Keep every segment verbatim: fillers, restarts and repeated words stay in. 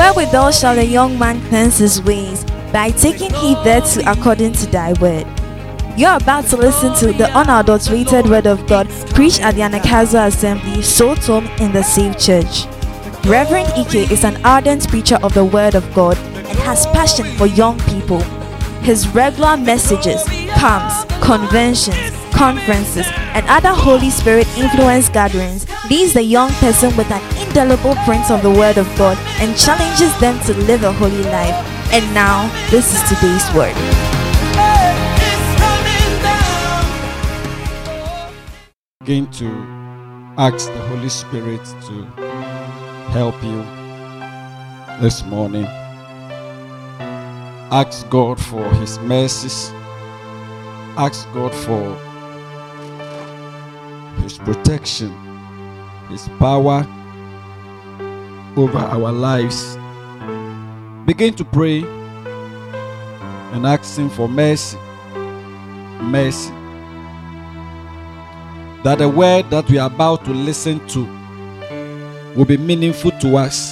Wherewithal shall the young man cleanse his ways, by taking heed thereto according to thy word. You're about to listen to the unadulterated word of God preached at the Anagkazo Assembly, Soul Home in the Safe Church. Reverend Ike is an ardent preacher of the word of God and has passion for young people. His regular messages, camps, conventions, conferences, and other Holy Spirit influence gatherings leaves the young person with an indelible print of the word of God and challenges them to live a holy life. And now, this is today's word. Begin to ask the Holy Spirit to help you this morning. Ask God for His mercies. Ask God for His protection, His power over our lives. Begin to pray and ask Him for mercy. Mercy. That the word that we are about to listen to will be meaningful to us.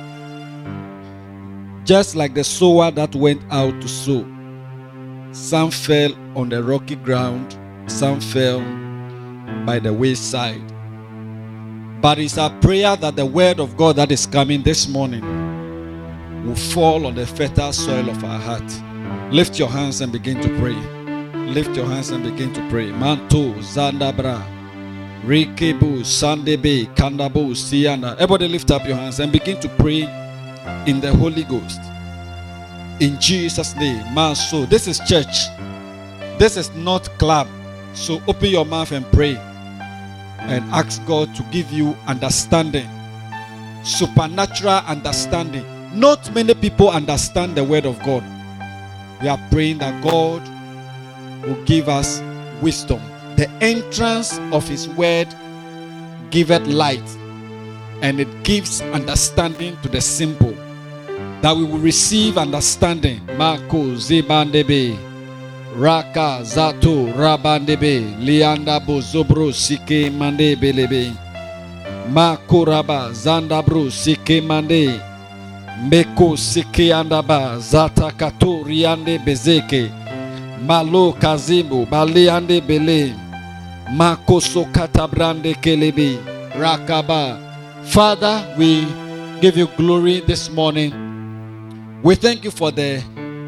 Just like the sower that went out to sow. Some fell on the rocky ground, some fell by the wayside. But it's our prayer that the word of God that is coming this morning will fall on the fertile soil of our heart. Lift your hands and begin to pray. Lift your hands and begin to pray. Manto, Zandabra, Rekebu, Sandebe, Kandabu, Siana. Everybody lift up your hands and begin to pray in the Holy Ghost. In Jesus' name. Man, so this is church. This is not club. So open your mouth and pray. And ask God to give you understanding. Supernatural understanding. Not many people understand the word of God. We are praying that God will give us wisdom. The entrance of His word giveth light, and it gives understanding to the simple. That we will receive understanding. Mako zibandebe, raka zato rabandebe, lianda bozobro sike mande belebe, mako raba zandabro sike mande, meko sike andaba zata kato riande bezeke, malo kazimbo baliande bele, mako sokata brande kelebe, rakaba. Father, we give you glory this morning. We thank you for the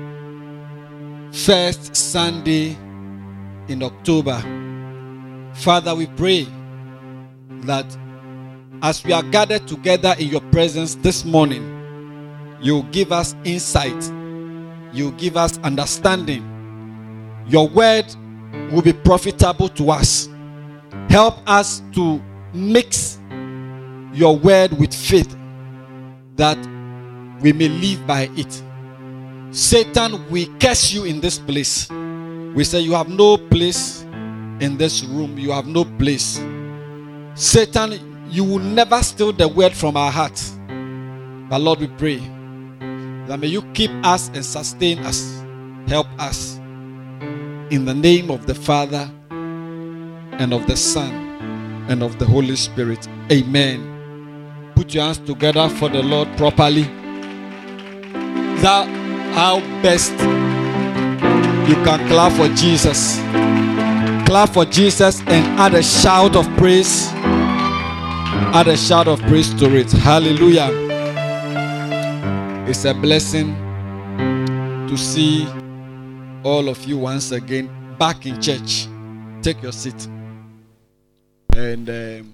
first Sunday in October. Father, we pray that as we are gathered together in your presence this morning, you give us insight, you give us understanding. Your word will be profitable to us. Help us to mix your word with faith, that we may live by it. Satan, we curse you in this place. We say you have no place in this room. You have no place. Satan, you will never steal the word from our hearts. But Lord, we pray that may you keep us and sustain us. Help us. In the name of the Father and of the Son and of the Holy Spirit. Amen. Put your hands together for the Lord properly. That how best you can clap for Jesus. Clap for Jesus and add a shout of praise. Add a shout of praise to it. Hallelujah. It's a blessing to see all of you once again back in church. Take your seat. And um,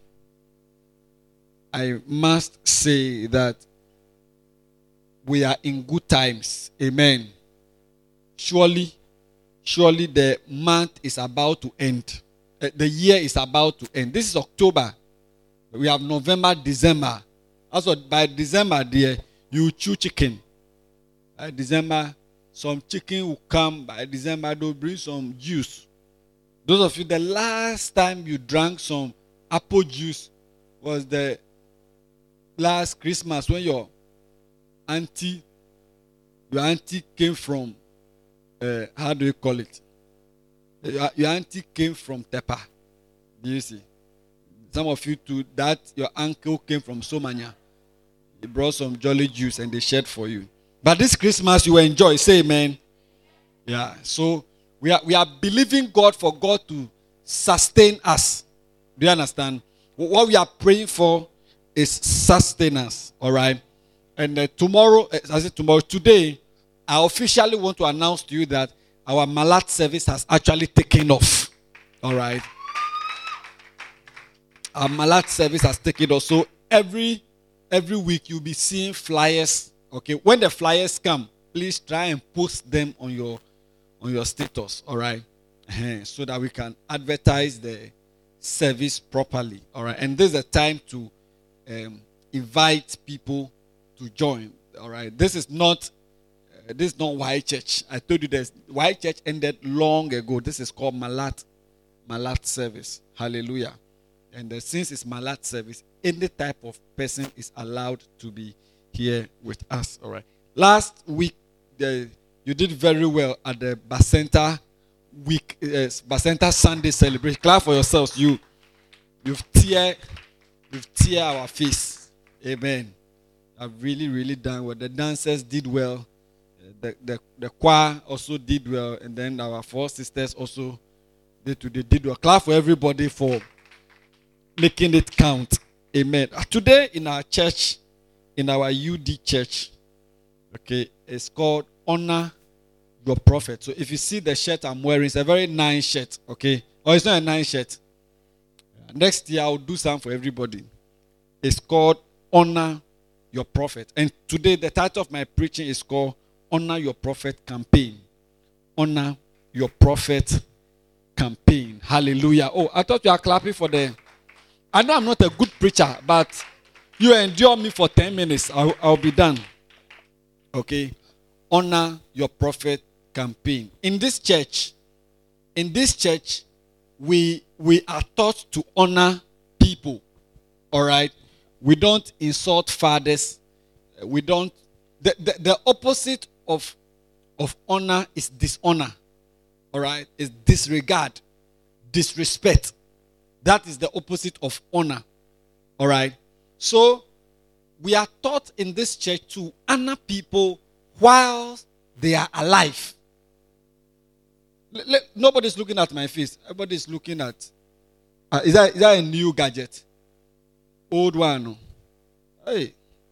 I must say that we are in good times. Amen. Surely, surely the month is about to end. Uh, the year is about to end. This is October. We have November, December. Also, by December, dear, you chew chicken. By December, some chicken will come. By December, they'll bring some juice. Those of you, the last time you drank some apple juice was the last Christmas when your auntie, your auntie came from, uh, how do you call it? Your, your auntie came from Tepa. Do you see? Some of you too, that your uncle came from Somanya. He brought some jolly juice and they shared for you. But this Christmas you will enjoy. Say amen. Yeah. So we are we are believing God for God to sustain us. Do you understand? What we are praying for is sustenance. All right. And uh, tomorrow, I said tomorrow, today, I officially want to announce to you that our Malat service has actually taken off. All right. Our Malat service has taken off. So every every week you'll be seeing flyers. Okay. When the flyers come, please try and post them on your on your status. All right. So that we can advertise the service properly. All right. And this is a time to um, invite people to join. All right. This is not uh, this is not White Church. I told you this. White Church ended long ago. This is called Malat Malat service. Hallelujah. And uh, since it's Malat service, any type of person is allowed to be here with us. All right. Last week, the, you did very well at the Bacenta week, uh, Bacenta Sunday celebration. Clap for yourselves. You, you've tear, you've tear our face. Amen. I've really, really done well. The dancers did well. The, the, the choir also did well. And then our four sisters also did, they did well. Clap for everybody for making it count. Amen. Today in our church, in our U D church, okay, it's called Honor Your Prophet. So if you see the shirt I'm wearing, it's a very nice shirt, okay? Or it's not a nice shirt. Next year I'll do something for everybody. It's called Honor Your Prophet. And today the title of my preaching is called Honor Your Prophet Campaign. Honor Your Prophet Campaign. Hallelujah. Oh, I thought you were clapping for the... I know I'm not a good preacher, but you endure me for ten minutes. I'll, I'll be done. Okay? Honor Your Prophet Campaign. In this church, in this church, we we are taught to honor people. All right? We don't insult fathers. We don't. The, the, the opposite of, of honor is dishonor. All right? It's disregard, disrespect. That is the opposite of honor. All right? So, we are taught in this church to honor people while they are alive. L- l- nobody's looking at my face. Everybody's looking at... Uh, is, that, is that a new gadget? Old one. No? Hey.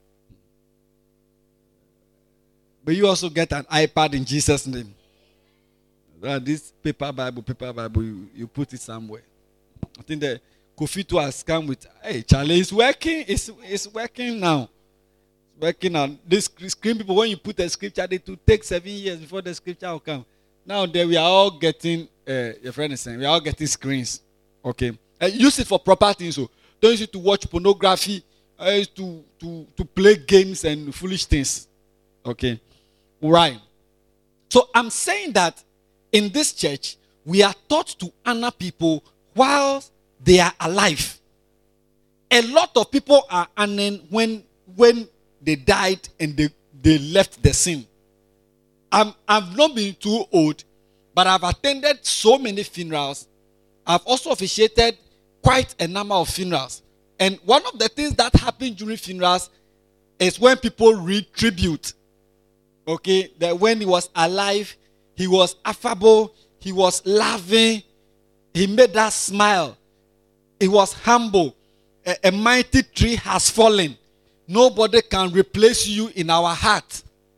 But you also get an iPad in Jesus' name. Uh, this paper Bible, paper Bible, you, you put it somewhere. I think the Kofi too has come with, hey, Charlie, it's working. It's, it's working now. It's working now. This screen people, when you put a scripture, it will take seven years before the scripture will come. Now that we are all getting, uh, your friend is saying, we are all getting screens. Okay. Uh, use it for proper things. So don't use it to watch pornography, uh, to, to, to play games and foolish things. Okay. Right. So I'm saying that in this church, we are taught to honor people while they are alive. A lot of people are honoring when, when they died and they, they left the scene. I'm, I've not been too old, but I've attended so many funerals. I've also officiated quite a number of funerals. And one of the things that happen during funerals is when people read tribute. Okay, that when he was alive, he was affable, he was loving, he made us smile. He was humble. A, a mighty tree has fallen. Nobody can replace you in our heart.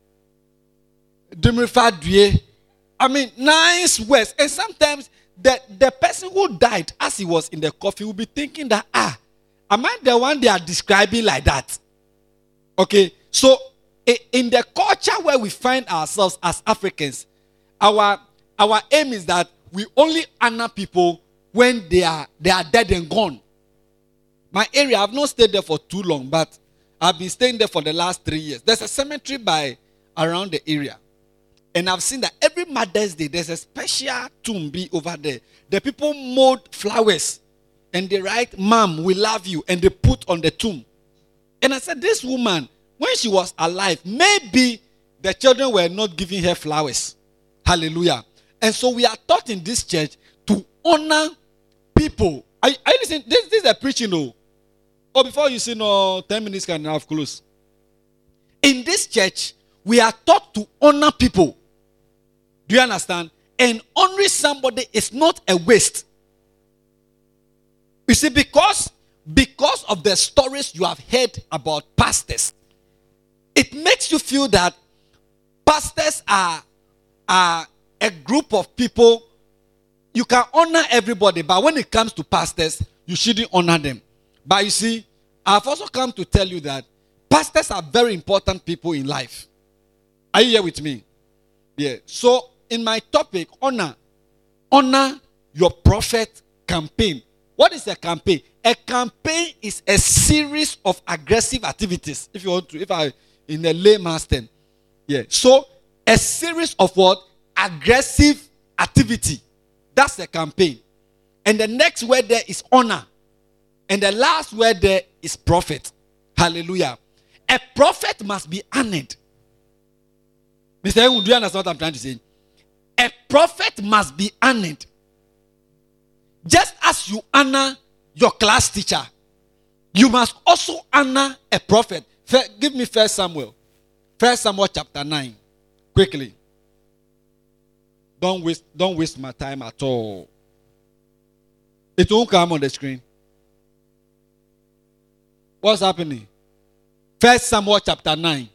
I mean, nice words. And sometimes the, the person who died as he was in the coffin will be thinking that, ah, am I the one they are describing like that? Okay, so in the culture where we find ourselves as Africans, our, our aim is that we only honor people when they are they are dead and gone. My area, I've not stayed there for too long, but I've been staying there for the last three years. There's a cemetery by around the area. And I've seen that every Mother's Day, there's a special tomb over there. The people mold flowers and they write, "Mom, we love you," and they put on the tomb. And I said, this woman, when she was alive, maybe the children were not giving her flowers. Hallelujah. And so we are taught in this church to honor people. Are, are you listening? This, this is a preaching, though. Or before you say, no, ten minutes can have close. in this church, we are taught to honor people. Do you understand? And honoring somebody is not a waste. You see, because, because of the stories you have heard about pastors, it makes you feel that pastors are, are a group of people. You can honor everybody, but when it comes to pastors, you shouldn't honor them. But you see, I've also come to tell you that pastors are very important people in life. Are you here with me? Yeah. So, in my topic, honor. Honor your prophet campaign. What is a campaign? A campaign is a series of aggressive activities. If you want to, if I, in a layman's term. Yeah. So, a series of what? Aggressive activity. That's a campaign. And the next word there is honor. And the last word there is prophet. Hallelujah. A prophet must be honored. Mister Ewu, do you understand what I'm trying to say? A prophet must be honored. Just as you honor your class teacher, you must also honor a prophet. Give me First Samuel. First Samuel chapter nine. Quickly. Don't waste, don't waste my time at all. It won't come on the screen. What's happening? First Samuel chapter nine.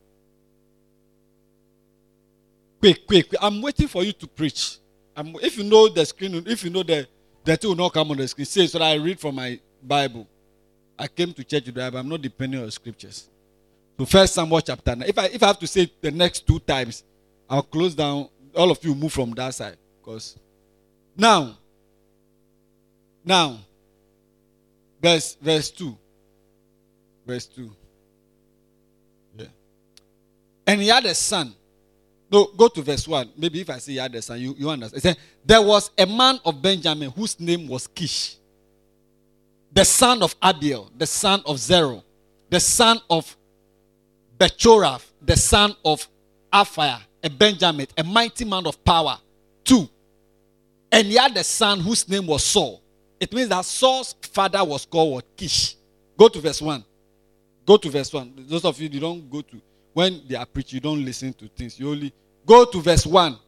Quick, quick, quick. I'm waiting for you to preach. I'm, if you know the screen, if you know the, the thing will not come on the screen, say so that I read from my Bible. I came to church with the Bible. I'm not depending on scriptures. So First Samuel chapter nine. If I if I have to say the next two times, I'll close down. All of you move from that side. Because now, now, verse verse two. Verse two. Yeah. And he had a son. No, go to verse one. Maybe if I say he had a son, you, you understand. It said, there was a man of Benjamin whose name was Kish, the son of Abiel, the son of Zerah, the son of Bechorath, the son of Aphiah, a Benjamin, a mighty man of power. Two. And he had a son whose name was Saul. It means that Saul's father was called what? Kish. Go to verse one. Go to verse one. Those of you, you don't go to, when they are preaching, you don't listen to things. You only go to verse one.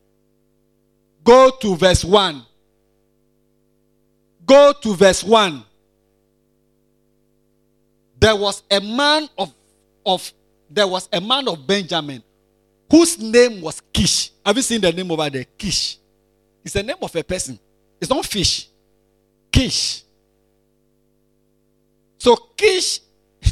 Go to verse one. Go to verse one. There was a man of, of there was a man of Benjamin whose name was Kish. Have you seen the name over there? Kish. It's the name of a person. It's not fish. Kish. So Kish,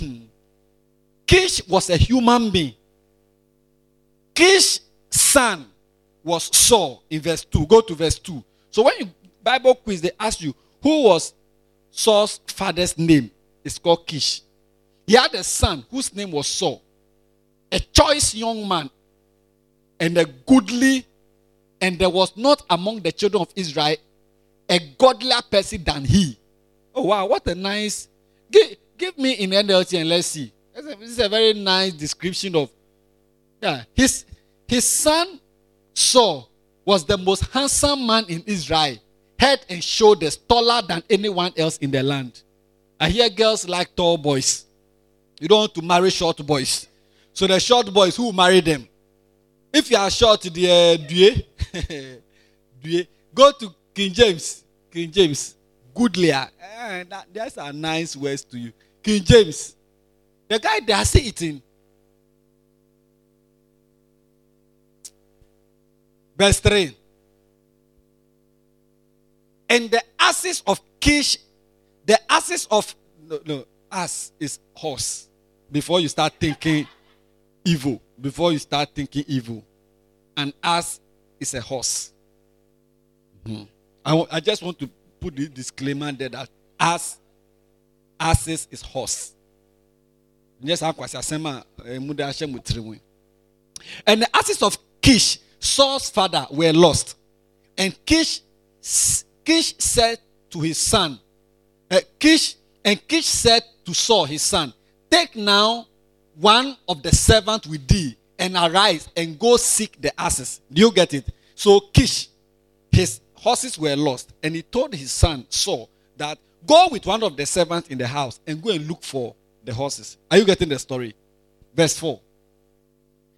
Kish was a human being. Kish's son was Saul in verse two. Go to verse two. So when you Bible quiz, they ask you, who was Saul's father's name? It's called Kish. He had a son whose name was Saul. A choice young man and a goodly, and there was not among the children of Israel a godlier person than he. Oh wow, what a nice, give, give me in N L T and let's see. This is a very nice description of, yeah, his, his son Saul was the most handsome man in Israel, head and shoulders taller than anyone else in the land. I hear girls like tall boys. You don't want to marry short boys. So the short boys, who marry them? If you are short, the uh, Due, go to King James. King James. Goodlier. Eh, that, that's a nice words to you. King James. The guy they are sitting. Verse three. And the asses of Kish, the asses of, no, no, ass is horse. Before you start thinking evil, before you start thinking evil, an ass is a horse. Mm-hmm. I, I just want to put the disclaimer there that ass, asses is horse. And the asses of Kish, Saul's father, were lost. And Kish, Kish said to his son, uh, Kish, and Kish said to Saul, his son, take now one of the servants with thee and arise and go seek the asses. Do you get it? So Kish, his horses were lost, and he told his son Saul that go with one of the servants in the house and go and look for the horses. Are you getting the story? Verse four.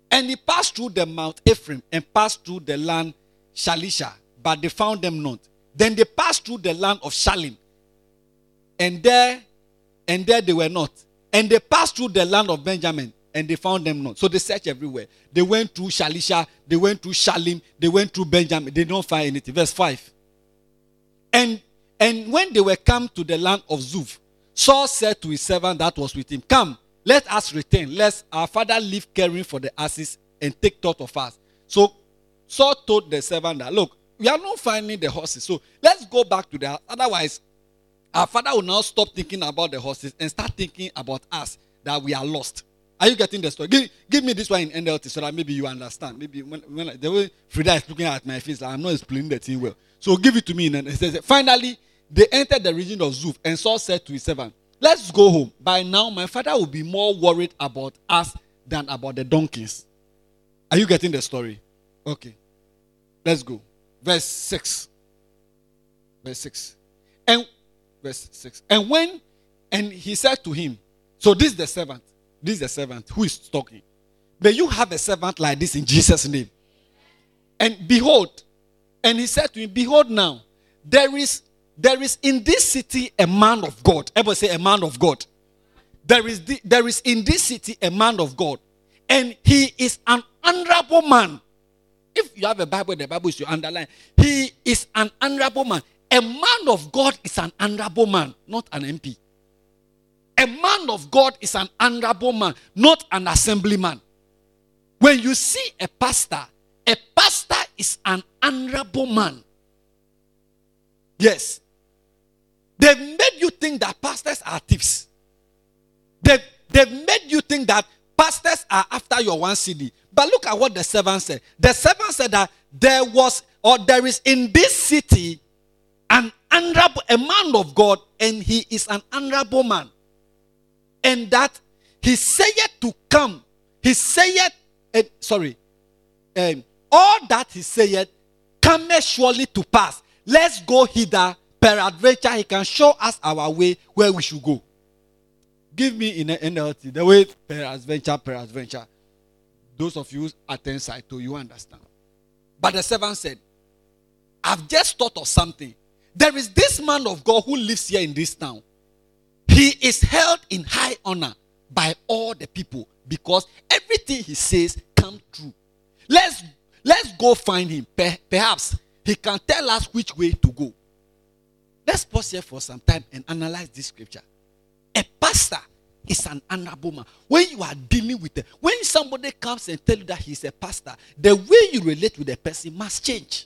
And he passed through the Mount Ephraim and passed through the land Shalisha, but they found them not. Then they passed through the land of Shalim, and there, and there they were not. And they passed through the land of Benjamin, and they found them not. So they searched everywhere. They went through Shalisha, they went through Shalim, they went through Benjamin. They don't find anything. Verse five. And and when they were come to the land of Zuph, Saul said to his servant that was with him, "Come, let us return, lest our father leave caring for the asses and take thought of us." So Saul told the servant that, "Look, we are not finding the horses, so let's go back to the house. Otherwise, our father will now stop thinking about the horses and start thinking about us, that we are lost." Are you getting the story? Give, give me this one in N L T so that maybe you understand. Maybe when, when the way Frida is looking at my face, like I'm not explaining the thing well. So give it to me. And it says, finally, they entered the region of Zuph, and Saul said to his servant, "Let's go home. By now, my father will be more worried about us than about the donkeys." Are you getting the story? Okay. Let's go. Verse six. Verse six. And verse six. And when, and he said to him, so this is the servant. This is the servant who is talking. May you have a servant like this in Jesus' name. And behold, and he said to him, "Behold now, there is there is in this city a man of God." Everybody say, a man of God. There is the, there is in this city a man of God, and he is an honorable man. If you have a Bible, the Bible is your underline. He is an honorable man. A man of God is an honorable man, not an M P. A man of God is an honorable man, not an assemblyman. When you see a pastor, a pastor is an honorable man. Yes. They've made you think that pastors are thieves. They've, they've made you think that pastors are after your one C D. But look at what the servant said. The servant said that there was, or there is in this city, an honorable, a man of God, and he is an honorable man. And that he saith to come. He saith, uh, sorry, um, all that he saith cometh surely to pass. Let's go hither. Peradventure, he can show us our way where we should go. Give me in N L T the way peradventure, peradventure. Those of you attend Saito, you understand. But the servant said, "I've just thought of something. There is this man of God who lives here in this town. He is held in high honor by all the people because everything he says comes true. Let's, let's go find him. Perhaps he can tell us which way to go." Let's pause here for some time and analyze this scripture. A pastor is an honorable man. When you are dealing with them, when somebody comes and tells you that he's a pastor, the way you relate with the person must change.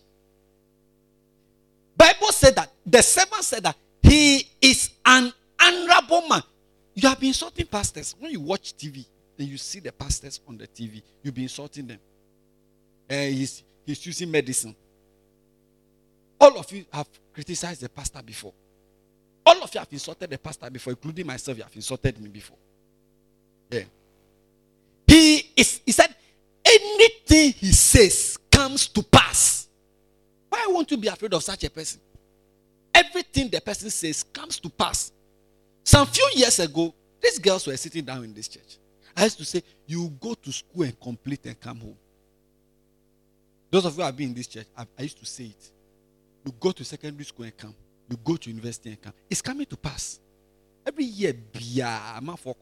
Bible said that, the servant said that he is an honorable man. You have been insulting pastors. When you watch T V and you see the pastors on the T V, you'll be insulting them. Uh, he's, he's using medicine. All of you have criticized the pastor before. All of you have insulted the pastor before, including myself. You have insulted me before. Yeah. He is. He said, anything he says comes to pass. Why won't you be afraid of such a person? Everything the person says comes to pass. Some few years ago, these girls were sitting down in this church. I used to say, you go to school and complete and come home. Those of you who have been in this church, I, I used to say it. You go to secondary school and come. You go to university and come. It's coming to pass. Every year, yeah.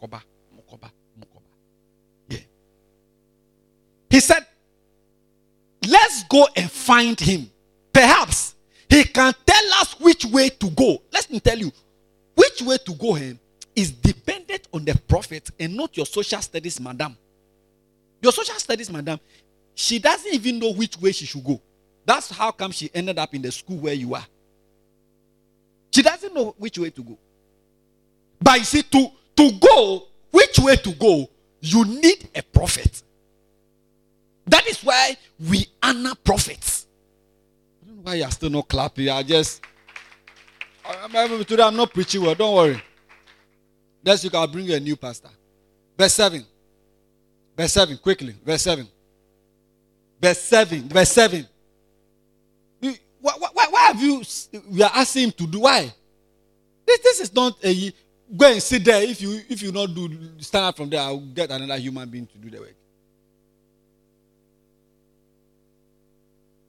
He said, let's go and find him. Perhaps he can tell us which way to go. Let me tell you, which way to go him is dependent on the prophet and not your social studies madam. Your social studies madam, she doesn't even know which way she should go. That's how come she ended up in the school where you are. She doesn't know which way to go. But you see, to, to go, which way to go, you need a prophet. That is why we honor prophets. I don't know why you are still not clapping. I just, I, today I'm not preaching well. Don't worry. Next week I'll bring you a new pastor. Verse seven. Verse seven, quickly. Verse seven. Verse seven. Verse seven. Why, why, why have you, we are asking him to do, why? This, this is not a, go and sit there. If you if you not do, stand up from there, I'll get another human being to do the work.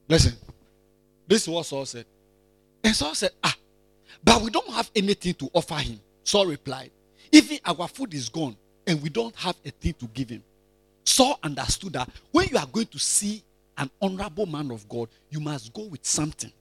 Listen, this is what Saul said. And Saul said, ah, but we don't have anything to offer him. Saul replied, even our food is gone and we don't have a thing to give him. Saul understood that when you are going to see an honorable man of God, you must go with something.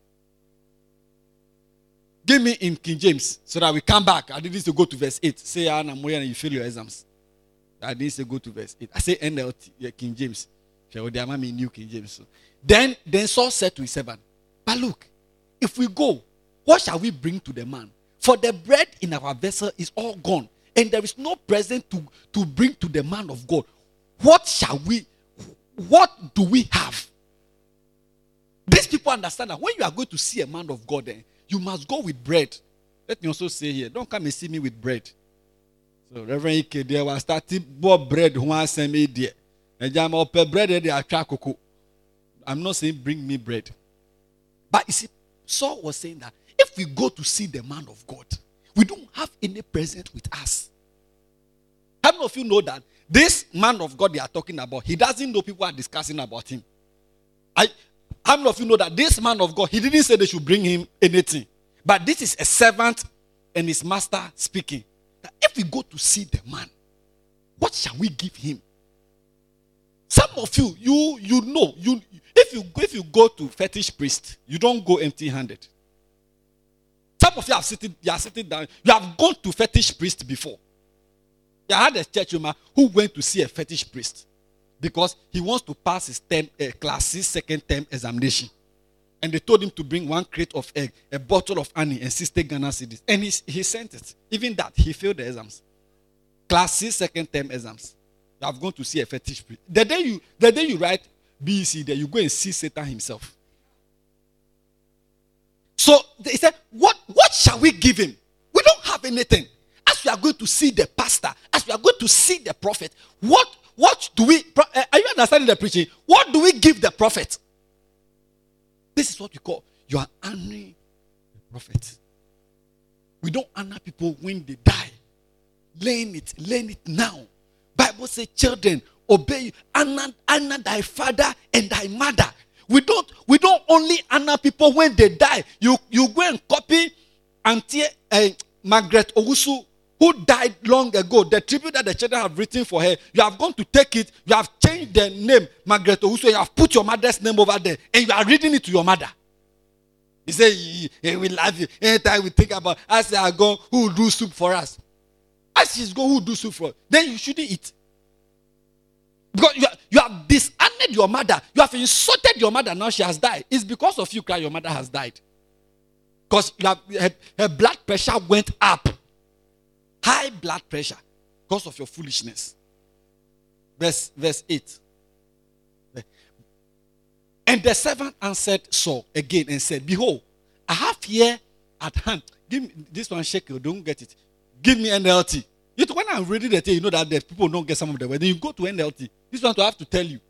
Give me in King James so that we come back. I didn't say go to verse eight. Say, Anna Moya, and you fail your exams. I didn't say go to verse eight. I say N L T, yeah, King James. New King James. Then, then Saul said to his servant, but look, if we go, what shall we bring to the man? For the bread in our vessel is all gone, and there is no present to, to bring to the man of God. What shall we, what do we have? These people understand that when you are going to see a man of God, then you must go with bread. Let me also say here, don't come and see me with bread. So Reverend Ike, there was starting bought bread who has sent me there. And I'm up bread they are cocoa. I'm not saying bring me bread. But you see, Saul was saying that if we go to see the man of God, we don't have any present with us. How many of you know that this man of God they are talking about, he doesn't know people are discussing about him? I, how many of you know that this man of God, he didn't say they should bring him anything. But this is a servant and his master speaking. That if we go to see the man, what shall we give him? Some of you, you you know, you if you if you go to fetish priest, you don't go empty-handed. Some of you have sitting, you are sitting down. You have gone to fetish priest before. I had a church member who went to see a fetish priest because he wants to pass his term, uh, class six second term examination, and they told him to bring one crate of egg, a bottle of honey, and sixty Ghana cedis, and he he sent it. Even that, he failed the exams. Class six second term exams. You have gone to see a fetish priest. The day you the day you write B E C there, you go and see Satan himself. So they said, what, what shall we give him? We don't have anything. As we are going to see the pastor, as we are going to see the prophet, what, what do we, are you understanding the preaching? What do we give the prophet? This is what we call, you are honoring the prophet. We don't honor people when they die. Learn it, learn it now. Bible says, children, obey you. Honor, honor thy father and thy mother. We don't, we don't only honor people when they die. You, you go and copy Auntie uh, Margaret Owusu, who died long ago. The tribute that the children have written for her, you have gone to take it. You have changed the name, Margaret Owusu. You have put your mother's name over there, and you are reading it to your mother. You say, hey, we love you. Anytime we think about, as they are gone, who will do soup for us? As she's gone, who will do soup for us? Then you shouldn't eat. Because you, you have dishonored your mother. You have insulted your mother. Now she has died. It's because of you, cry, your mother has died. Because you have, her, her blood pressure went up. High blood pressure. Because of your foolishness. Verse, verse eight. And the servant answered Saul again and said, behold, I have here at hand. Give me this one shekel. Don't get it. Give me N L T. You know, when I'm reading the thing, you know that the people don't get some of the word. Then you go to N L T. This one I have to tell you.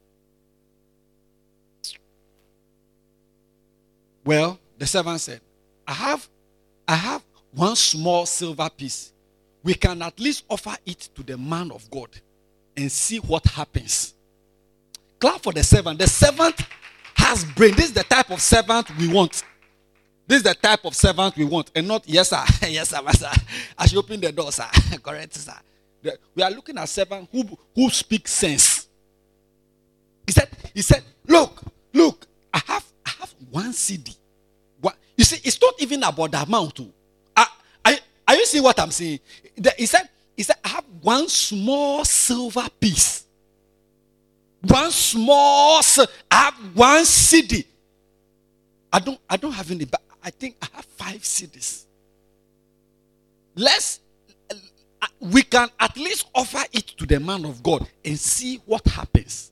Well, the servant said, I have, I have one small silver piece. We can at least offer it to the man of God and see what happens. Clap for the servant. The servant has brain. This is the type of servant we want. This is the type of servant we want. And not, yes, sir. Yes, sir, master. I should open the door, sir. Correct, sir. The, we are looking at servant who, who speaks sense. He said, he said, look, look, I have, I have one C D. What, you see, it's not even about the amount. Too. Are, are, are you seeing what I'm saying? The, he said, he said, I have one small silver piece. One small, I have one C D. I don't, I don't have any, but I think I have five C Ds. Let's, we can at least offer it to the man of God and see what happens.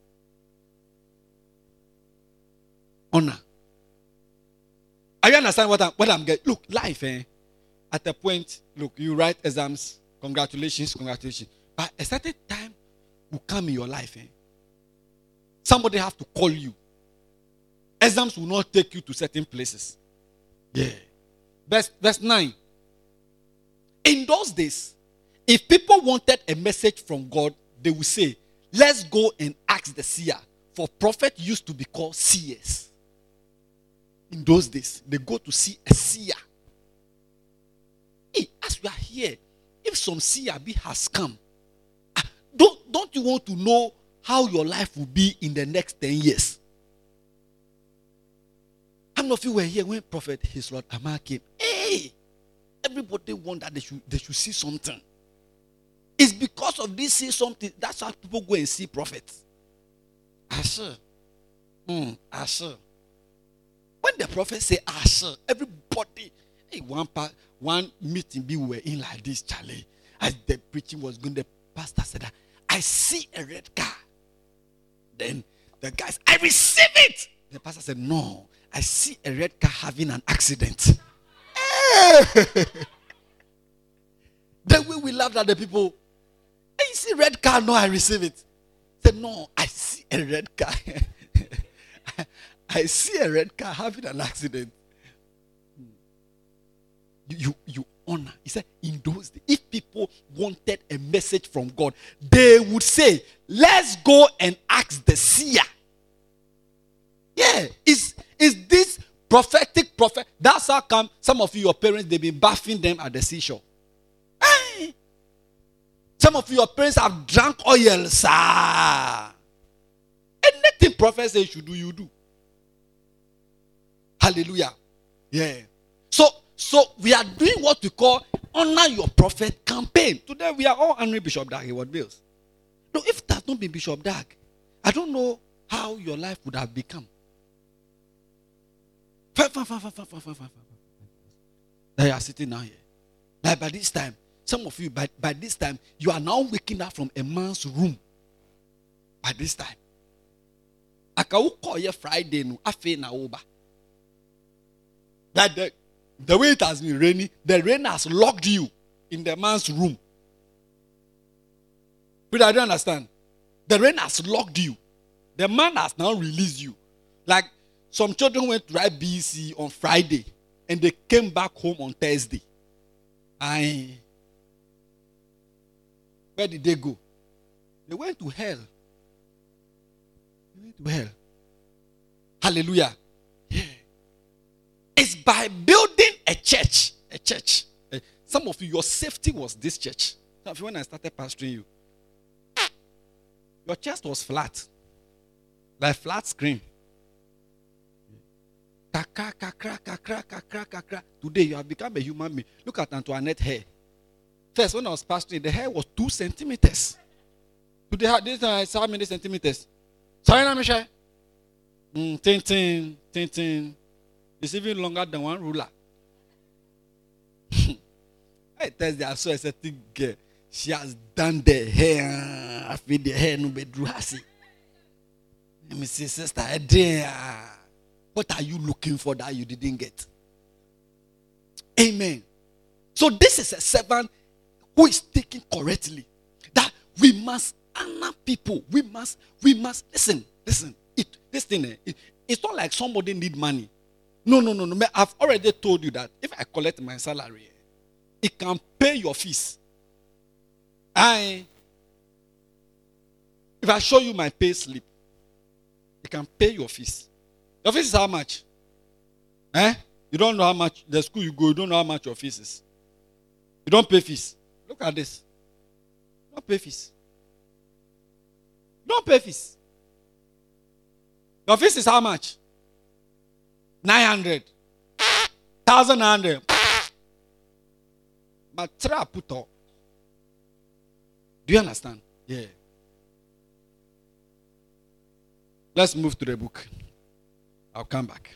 Honor. Are you understand what I'm, what I'm getting? Look, life, eh? At a point, look, you write exams, congratulations, congratulations. But a certain time will come in your life, eh? Somebody have to call you. Exams will not take you to certain places. Yeah. Verse, verse nine. In those days, if people wanted a message from God, they would say, let's go and ask the seer. for prophet used to be called seers. In those days, they go to see a seer. Hey, as we are here, if some seer B has come, ah, don't, don't you want to know how your life will be in the next ten years? How many of you were here when Prophet His Lord Amar came? Hey, everybody want that they should, they should see something. It's because of this see something. That's how people go and see prophets. Asher. Mm, Asher. When the prophet say Asher, everybody, hey, one part, one meeting we were in like this, Charlie. As the preaching was going, the pastor said, I see a red car. Then the guys, I receive it. The pastor said, no, I see a red car having an accident. Then we, we laughed at the people. Hey, you see red car? No, I receive it. Said, no, I see a red car. I see a red car having an accident. You, you, you honor. He said, in those days, if people wanted a message from God, they would say, let's go and ask the seer. Yeah, is is this prophetic prophet? That's how come some of you, your parents, they've been bathing them at the seashore. Hey. Some of your parents have drunk oil, sir. Anything prophet says you should do, you do. Hallelujah. Yeah. So, so we are doing what we call honor your prophet campaign. Today we are all honoring Bishop Dag Heward Mills. No, if that not been Bishop Dag, I don't know how your life would have become. They are sitting now here. Like by this time, some of you, by, by this time, you are now waking up from a man's room. By this time. I can call you Friday, no, I feel now over. That the, the way it has been raining, the rain has locked you in the man's room. But I don't understand. The rain has locked you. The man has now released you. Like some children went to write B C on Friday and they came back home on Thursday. I, where did they go? They went to hell. They went to hell. Hallelujah. Yeah. It's by building a church. A church. Some of you, your safety was this church. Some of you, when I started pastoring you, your chest was flat. Like flat screen. Kakra, kakra, kakra, kakra, kakra. Today you have become a human being. Look at Antoinette's hair. First, when I was pastoring, the hair was two centimeters. Today, this time I saw how many centimeters? Sorry, na Michelle. Mm, tin, tin, tin, tin. It's even longer than one ruler. I tell you, I saw a certain girl. She has done the hair. I feel the hair no be dressy. Let me see, sister, dear. What are you looking for that you didn't get? Amen. So this is a servant who is taken correctly. That we must honor people. We must, we must, listen, listen. It, this thing, it, it's not like somebody need money. No, no, no, no. I've already told you that if I collect my salary, it can pay your fees. I, if I show you my pay slip, it can pay your fees. Your fees is how much? Eh? You don't know how much the school you go, you don't know how much your fees is. You don't pay fees. Look at this. You don't pay fees. You don't pay fees. Your fees is how much? Nine hundred. Thousand hundred. But try put up. Do you understand? Yeah. Let's move to the book. I'll come back.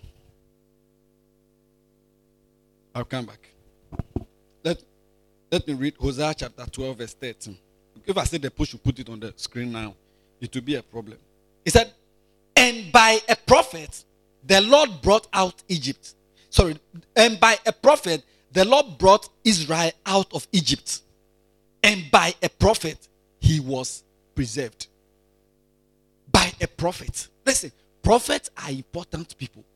I'll come back. Let, let me read Hosea chapter twelve, verse thirteen. If I say the push, you put it on the screen now, it will be a problem. He said, and by a prophet, the Lord brought out Egypt. Sorry, and by a prophet, the Lord brought Israel out of Egypt. And by a prophet, he was preserved. By a prophet. Listen, prophets are important people.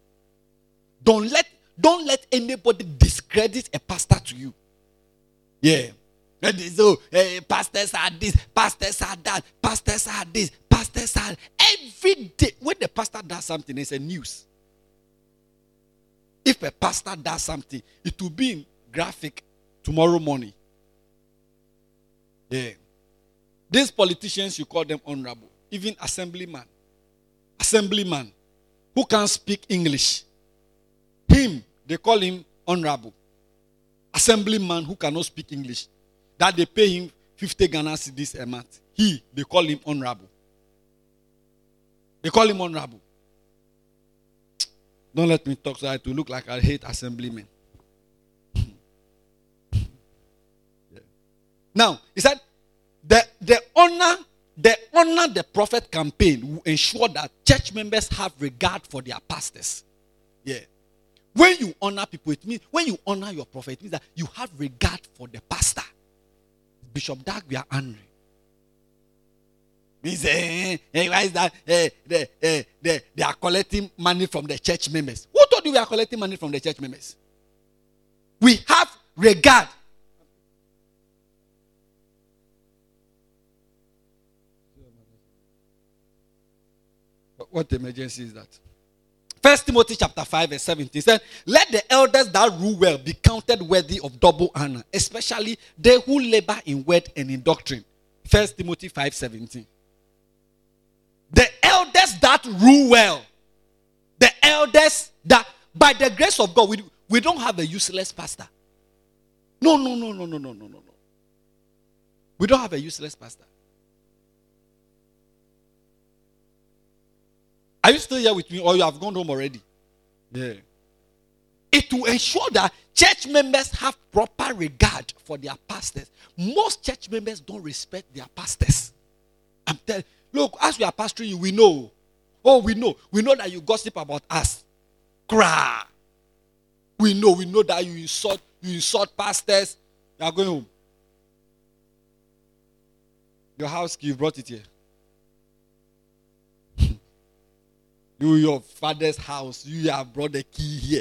Don't let, don't let anybody discredit a pastor to you. Yeah. And they say, oh, eh, pastors are this, pastors are that, pastors are this, pastors are every day. When the pastor does something, it's a news. If a pastor does something, it will be in graphic tomorrow morning. Yeah. These politicians, you call them honorable. Even assemblyman. Assemblyman who can't speak English. Him, they call him honorable. Assemblyman who cannot speak English. That they pay him fifty Ghana cedis a month. He, they call him honorable. They call him honorable. Don't let me talk so I to look like I hate assemblymen. Yeah. Now, he said, the, the honor, the honor the prophet campaign will ensure that church members have regard for their pastors. Yeah. When you honor people, it means when you honor your prophet, it means that you have regard for the pastor. Bishop Dag, we are angry. Means, eh, eh, why is that? Eh, they, eh, they, they are collecting money from the church members. Who told you we are collecting money from the church members? We have regard. What emergency is that? First Timothy chapter five verse seventeen said, let the elders that rule well be counted worthy of double honor, especially they who labor in word and in doctrine. First Timothy five seventeen. The elders that rule well. The elders that, by the grace of God, we, we don't have a useless pastor. No, no, no, no, no, no, no, no, no. We don't have a useless pastor. Are you still here with me or you have gone home already? Yeah. It will ensure that church members have proper regard for their pastors. Most church members don't respect their pastors. I'm telling you, look, as we are pastoring you, we know. Oh, we know. We know that you gossip about us. Cry. We know, we know that you insult, you insult pastors. You are going home. Your house key, you brought it here. You, your father's house, you have brought the key here.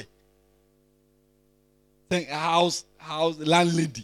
Think house, house, landlady.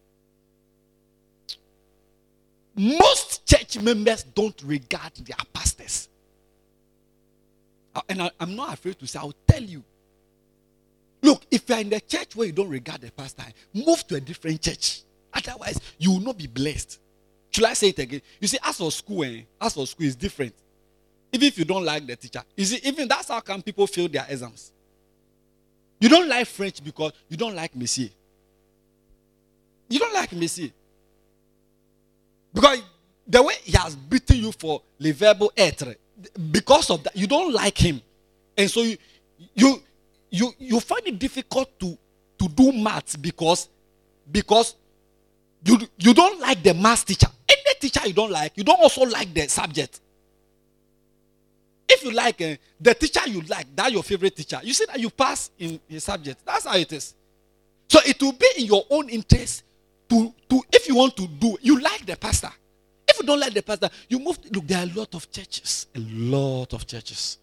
Most church members don't regard their pastors. And I, I'm not afraid to say, I'll tell you. Look, if you're in the church where you don't regard the pastor, move to a different church. Otherwise, you will not be blessed. Should I say it again? You see, as for school, eh, as for school is different. Even if you don't like the teacher. You see, even that's how come people fail their exams. You don't like French because you don't like Messier. You don't like Messier. Because the way he has beaten you for le verbe être, because of that, you don't like him. And so you you you, you find it difficult to, to do maths because, because you, you don't like the maths teacher. Any teacher you don't like, you don't also like the subject. If you like uh, the teacher you like, that's your favorite teacher, you see that you pass in his subject. That's how it is. So it will be in your own interest to, to if you want to do, you like the pastor. If you don't like the pastor, you move. To, look, there are a lot of churches. A lot of churches.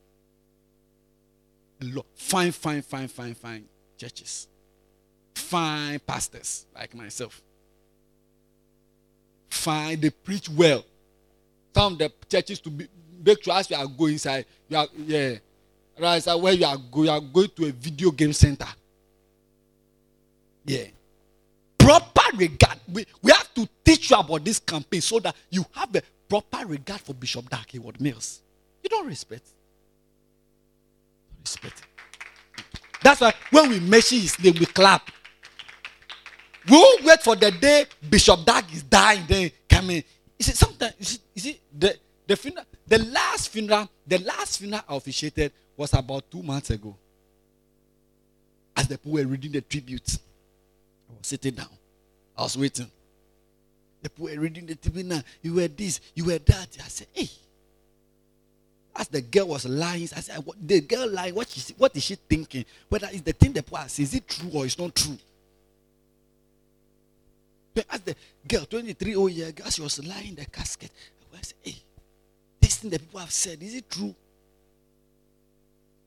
A lot. Fine, fine, fine, fine, fine churches. Fine pastors like myself. Fine, they preach well. Some of the churches to be make sure as you are going inside, you are yeah. Right, so where you are going, you are going to a video game center. Yeah. Proper regard. We, we have to teach you about this campaign so that you have a proper regard for Bishop Dag Heward-Mills. You don't respect. Respect. That's why when we mention his name, we clap. We won't wait for the day Bishop Dag is dying, then come in. You see, sometimes you see, you see the The funeral, the last funeral, the last funeral I officiated was about two months ago. As the people were reading the tribute, I was sitting down. I was waiting. The people were reading the tribute now. You were this, you were that. I said, hey. As the girl was lying, I said, what, the girl lying, what is, what is she thinking? Whether it's the thing the people say, is it true or it's not true? But as the girl, twenty-three old year girl, she was lying in the casket. I said, hey. This thing that people have said, is it true?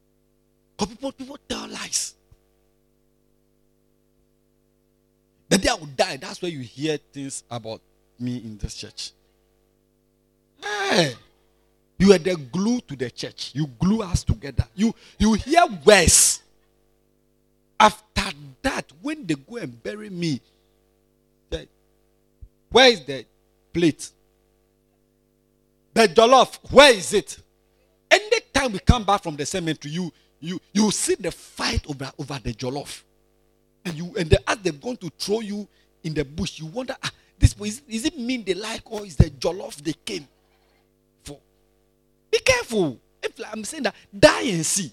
Because people, people tell lies. The day I I will die, that's where you hear things about me in this church. Hey, you are the glue to the church. You glue us together. You you hear words. After that, when they go and bury me, they, where is the plate? The jollof, where is it? Anytime we come back from the cemetery, you you you see the fight over, over the jollof. And you and the, as they're going to throw you in the bush, you wonder, ah, this is, is it mean they like, or is the jollof they came for? Be careful. If I'm saying that, die and see.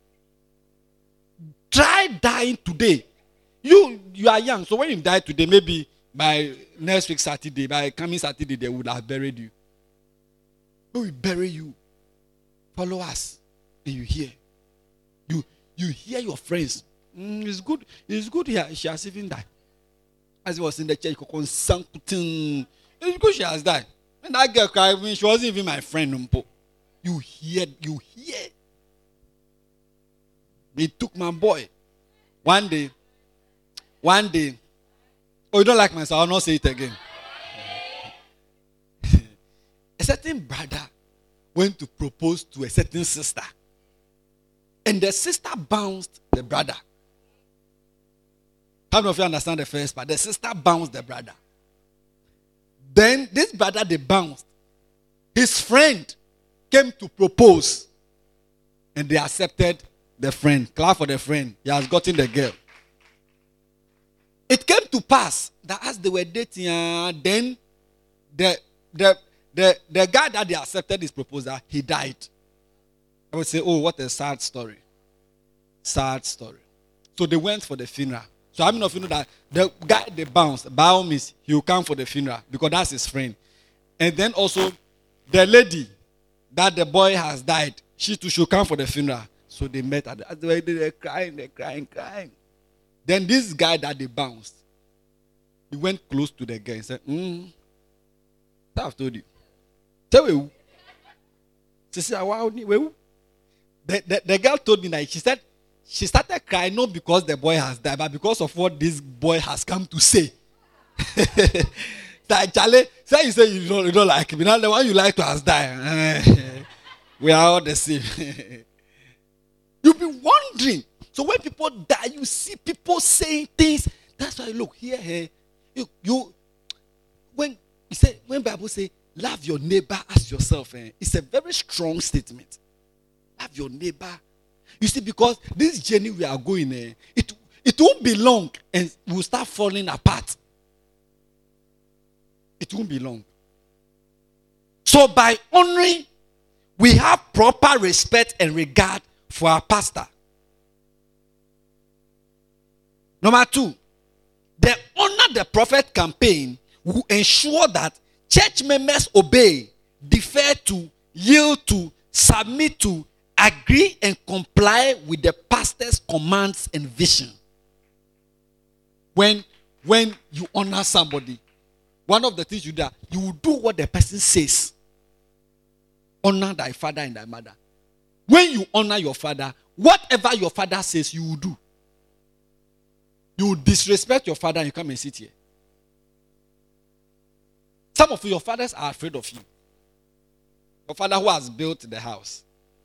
Try dying today. You you are young, so when you die today, maybe by next week Saturday, by coming Saturday, they would have buried you. We will bury you. Follow us, and you hear. You you hear your friends. Mm, it's good. It's good here. She has even died. As he was in the church, it's good she has died. And that girl cried, she wasn't even my friend. You hear, you hear. He took my boy. One day, one day. Oh, you don't like myself? I'll not say it again. A certain brother went to propose to a certain sister. And the sister bounced the brother. How many of you understand the first part? The sister bounced the brother. Then this brother, they bounced. His friend came to propose. And they accepted the friend. Clap for the friend. He has gotten the girl. It came to pass that as they were dating, uh, then the, the, the, the guy that they accepted his proposal, he died. I would say, oh, what a sad story. Sad story. So they went for the funeral. So how many of you know that the guy they bounced, by all means, he will come for the funeral because that's his friend. And then also, the lady that the boy has died, she too should come for the funeral. So they met at the, at the way they're crying, they're crying, crying. Then this guy that they bounced, he went close to the girl and said, hmm, I've told you. Tell me. She said, wow, the, the, the girl told me that she said, she started crying not because the boy has died, but because of what this boy has come to say. That Charlie, say you say you don't, you don't like me. Now the one you like to has died. We are all the same. You'll be wondering. So when people die, you see people saying things. That's why look here, here. You, you when you say when Bible say love your neighbor as yourself, eh, it's a very strong statement. Love your neighbor. You see, because this journey we are going, eh, it, it won't be long and we'll start falling apart. It won't be long. So by honoring, we have proper respect and regard for our pastor. Number two, the Honor the Prophet campaign will ensure that church members obey, defer to, yield to, submit to, agree and comply with the pastor's commands and vision. When, when you honor somebody, one of the things you do, you will do what the person says. Honor thy father and thy mother. When you honor your father, whatever your father says, you will do. You will disrespect your father and you come and sit here. Some of your fathers are afraid of you. Your father who has built the house.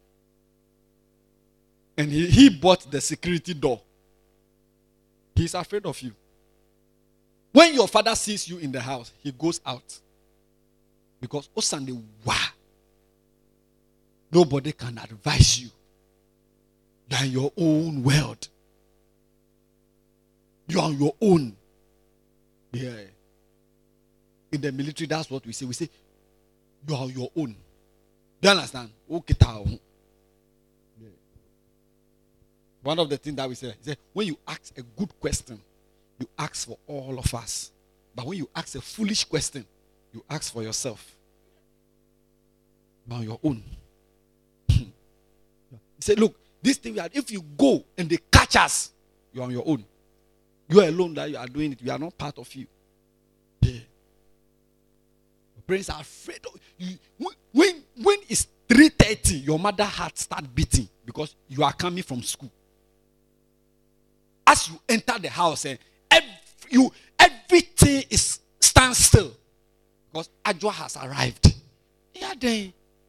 And he, he bought the security door. He's afraid of you. When your father sees you in the house, he goes out. Because oh Sunday, wow. Nobody can advise you. You are in your own world. You are on your own. Yeah. In the military, that's what we say. We say, you are on your own. Do you understand? Okay, yeah. One of the things that we say is that when you ask a good question, you ask for all of us. But when you ask a foolish question, you ask for yourself. You're on your own. He said, look, this thing, if you go and they catch us, you're on your own. You are alone that you are doing it. We are not part of you. Yeah. Your parents are afraid of you. When, when it's three thirty, your mother's heart start beating because you are coming from school. As you enter the house, eh, every, you, every everything is stand still because Ajwa has arrived. Yeah, then.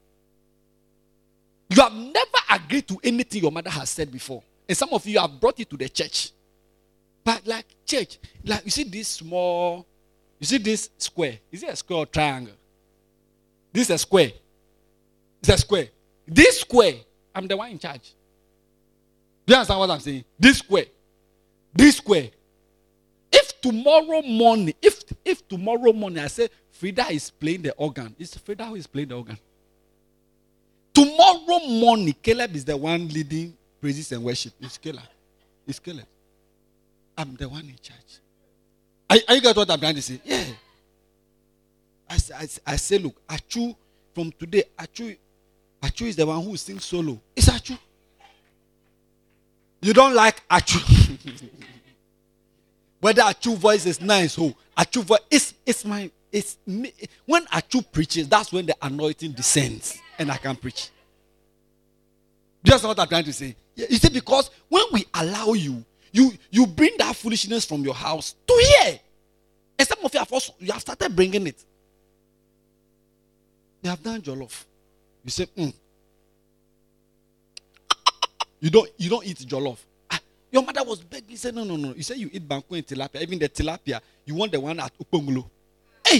You have never agreed to anything your mother has said before. And some of you have brought it to the church. But like church, like you see this small, you see this square. Is it a square or triangle? This is a square. It's a square. This square, I'm the one in charge. Do you understand what I'm saying? This square. This square. If tomorrow morning, if if tomorrow morning I say Frida is playing the organ, it's Frida who is playing the organ. Tomorrow morning, Caleb is the one leading praises and worship. It's Caleb. It's Caleb. I'm the one in charge. Are, are you got what I'm trying to say? Yeah. I, I, I say, look, Achu, from today, Achu, Achu is the one who sings solo. It's Achu. You don't like Achu. Whether Achu voice is nice, oh, Achu voice, it's, it's my, it's me. When Achu preaches, that's when the anointing descends. And I can preach. That's what I'm trying to say. You see, because when we allow you, you you bring that foolishness from your house to here. And some of you have also, you have started bringing it. You have done jollof. You say, mm. You don't you don't eat jollof. Ah, your mother was begging. You said, no, no, no. You say you eat banku and tilapia. Even the tilapia, you want the one at Uponglo. Hey!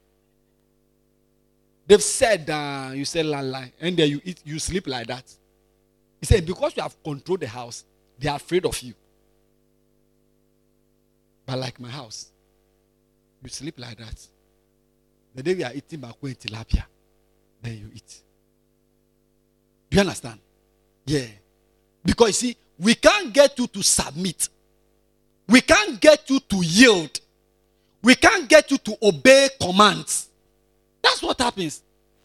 They've said, uh, you say la la, and then you eat, you sleep like that. He said, because you have controlled the house, they are afraid of you. But like my house, you sleep like that. The day we are eating banku and tilapia, then you eat. Do you understand? Yeah. Because you see, we can't get you to submit. We can't get you to yield. We can't get you to obey commands. That's what happens.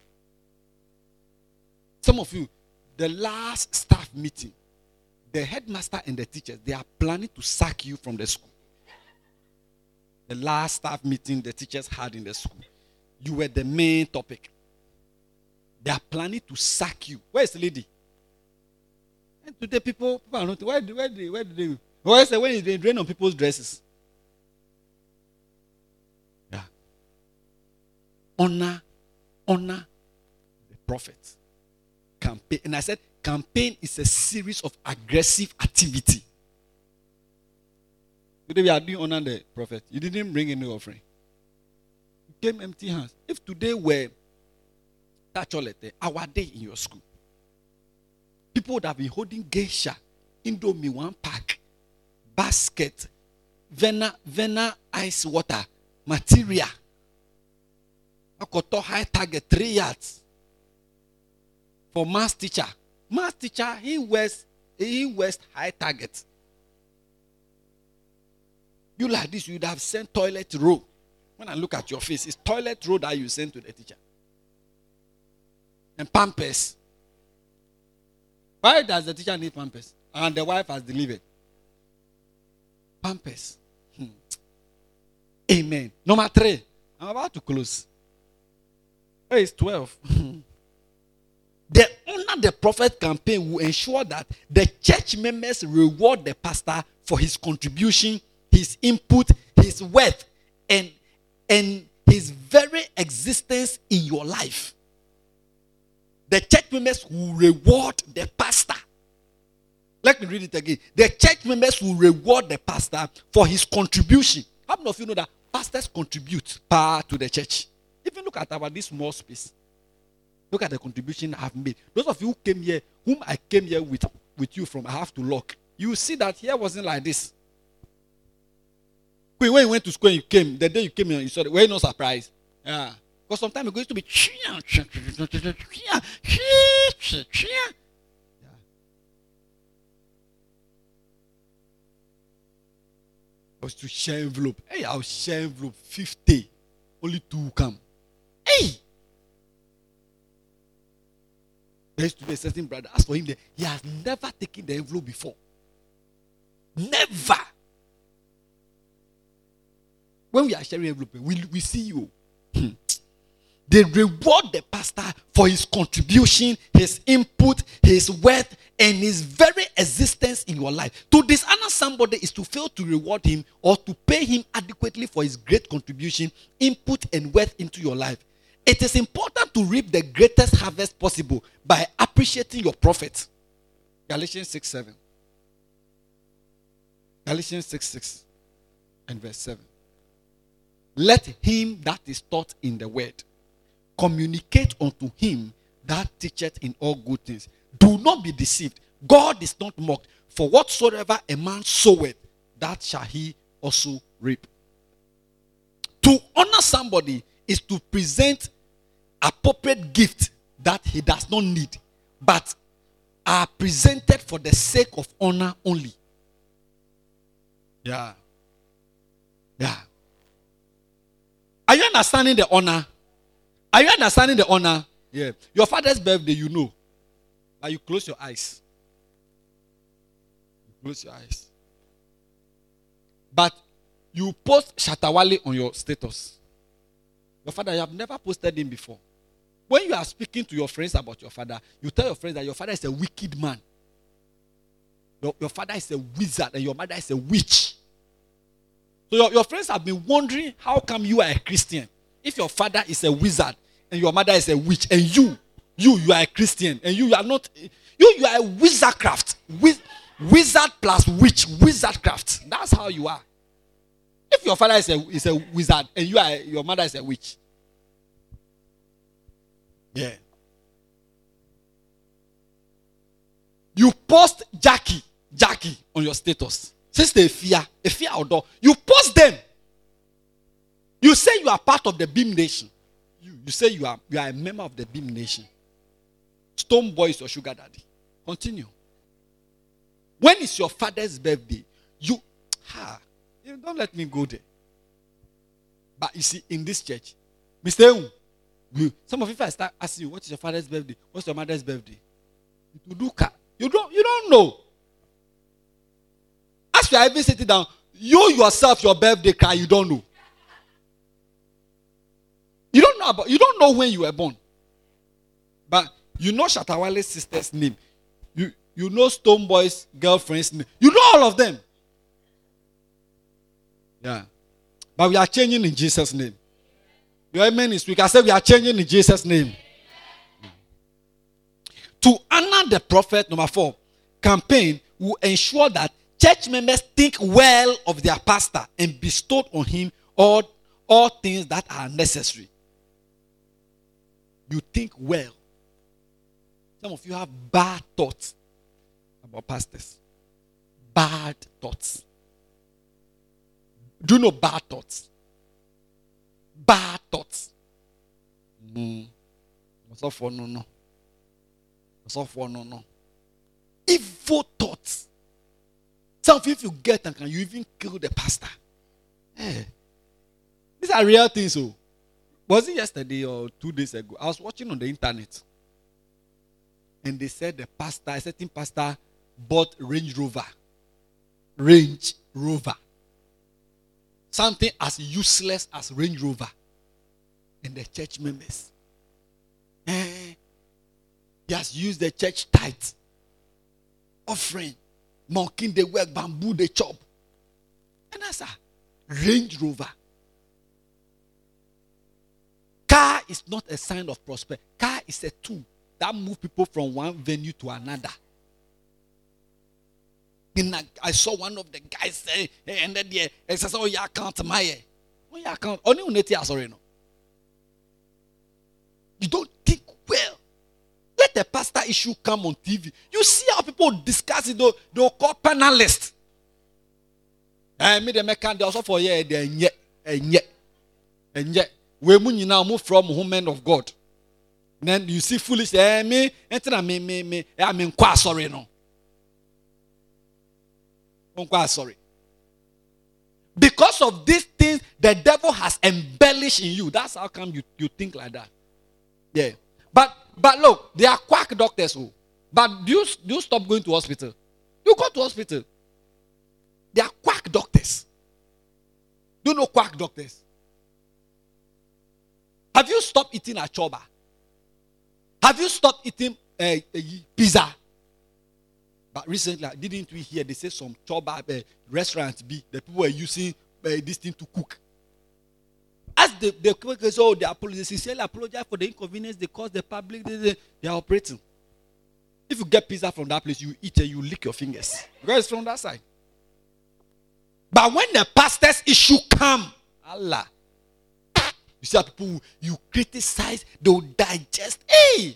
Some of you, the last staff meeting, the headmaster and the teachers, they are planning to sack you from the school. The last staff meeting the teachers had in the school, you were the main topic. They are planning to sack you. Where is the lady? And today people, people are not. Where do where do where do they? Where is the when they drain on people's dresses? Yeah. Honor, honor the prophet. Campaign, and I said, campaign is a series of aggressive activity. Today we are doing honor the prophet. You didn't bring any offering. You came empty hands. If today were Tacholete, our day in your school, people would have been holding geisha, Indomie one pack, basket, Vena, Vena ice water, material. Akoto high target, three yards. For math teacher. Math teacher, he wears, he wears high target. You like this, you would have sent toilet roll. When I look at your face, it's toilet roll that you send to the teacher. And Pampers. Why does the teacher need Pampers? And the wife has delivered. Pampers. Hmm. Amen. Number three. I'm about to close. Oh, it's twelve. The Honor the Prophet campaign will ensure that the church members reward the pastor for his contribution, his input, his worth, and, and his very existence in your life. The church members will reward the pastor. Let me read it again. The church members will reward the pastor for his contribution. How many of you know that pastors contribute power to the church? Even look at our this small space. Look at the contribution I've made. Those of you who came here, whom I came here with, with you from, I have to lock. You see that here wasn't like this. When you went to school and you came, the day you came here, you saw it. Were you not surprised? Yeah. Because sometimes it's going to be yeah. I was to share envelope. Hey, I'll share envelope fifty. Only two come. Hey! There used to be a certain brother. As for him, he has never taken the envelope before. Never. When we are sharing envelope, we, we see you. They reward the pastor for his contribution, his input, his worth, and his very existence in your life. To dishonor somebody is to fail to reward him or to pay him adequately for his great contribution, input, and worth into your life. It is important to reap the greatest harvest possible by appreciating your prophet. Galatians six seven. Galatians six six and verse seven. Let him that is taught in the word communicate unto him that teacheth in all good things. Do not be deceived. God is not mocked. For whatsoever a man soweth, that shall he also reap. To honor somebody is to present appropriate gift that he does not need, but are presented for the sake of honor only. Yeah. Yeah. Are you understanding the honor? Are you understanding the honor? Yeah. Your father's birthday, you know. But you close your eyes. You close your eyes. But you post Shatawale on your status. Your father, you have never posted him before. When you are speaking to your friends about your father, you tell your friends that your father is a wicked man. Your, your father is a wizard and your mother is a witch. So your, your friends have been wondering, how come you are a Christian if your father is a wizard and your mother is a witch, and you, you, you are a Christian, and you, you are not, you, you are a wizardcraft. Wiz, wizard plus witch, wizardcraft. That's how you are. If your father is a, is a wizard and you are, your mother is a witch. Yeah. You post Jackie, Jackie on your status. Since they fear, a fear outdoor, you post them. You say you are part of the Beam Nation. You, you say you are you are a member of the Beam Nation. Stone Boy is your sugar daddy. Continue. When is your father's birthday? You, ha, you don't let me go there. But you see, in this church, Mister Ewu, you, some of you, if I start asking you, what is your father's birthday? What's your mother's birthday? You do car. You don't, you don't know. As you are even sitting down, you yourself, your birthday car, you don't know. You don't know about, you don't know when you were born. But you know Shatawale's sister's name. You, you know Stone Boy's girlfriend's name. You know all of them. Yeah. But we are changing in Jesus' name. Your amen is weak. I said we are changing in Jesus' name. To honor the prophet, number four, campaign will ensure that church members think well of their pastor and bestowed on him all, all things that are necessary. You think well. Some of you have bad thoughts about pastors. Bad thoughts. Do you know bad thoughts? Bad thoughts. Mm. What's up for no no? What's up for no no? Evil thoughts. Some of you, if you get and can you even kill the pastor? Hey. These are real things. So, was it yesterday or two days ago? I was watching on the internet, and they said the pastor, a certain pastor, bought Range Rover. Range Rover. Something as useless as Range Rover. And the church members. Eh, he has used the church tithe. Offering. Monking the work, bamboo the chop. And that's a Range Rover. Car is not a sign of prosperity. Car is a tool that moves people from one venue to another. And I saw one of the guys say, hey, and then the I said, oh, yeah, can't my oh, yeah, can't only unity sorry no. You don't think well. Let the pastor issue come on T V. You see how people discuss it, they'll, they'll call panelists. I made a mechanic also for yeah, and yet, and yet, and yet, we now move from women of God. And then you see foolish, eh, me, and me, me, me, I mean, quite sorry, no. I'm quite sorry. Because of these things, the devil has embellished in you. That's how come you, you think like that. Yeah. But but look, they are quack doctors who. But do you, do you stop going to hospital? You go to hospital. They are quack doctors. Do you know quack doctors? Have you stopped eating achoba? Have you stopped eating uh, uh, pizza? But recently, didn't we hear they say some choba uh, restaurants be the people were using uh, this thing to cook? As the the quickest, oh, they apologize, sincerely apologize for the inconvenience they caused the public. They, they, they are operating. If you get pizza from that place, you eat it, you lick your fingers because it's from that side. But when the pastor's issue come, Allah, you see how people you criticize, they'll digest. Hey.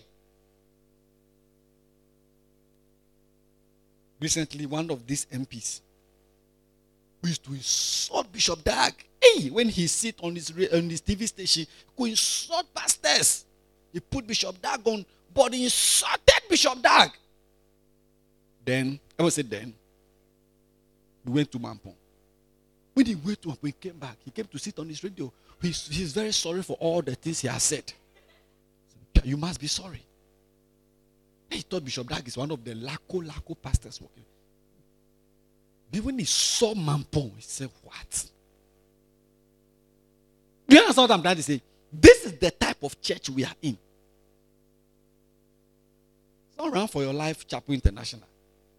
Recently, one of these M Ps who used to insult Bishop Dag. Hey, when he sit on his on his T V station, go insult pastors. He put Bishop Dag on, but he insulted Bishop Dag. Then, I will say then, he went to Mampong. When he went to Mampong, he came back. He came to sit on his radio. He's, he's very sorry for all the things he has said. You must be sorry. He thought Bishop Dag is one of the Lako Lako pastors working. But when he saw Mampong, he said, what? Do you understand what I'm trying to say? This is the type of church we are in. It's not Run for Your Life Chapel International.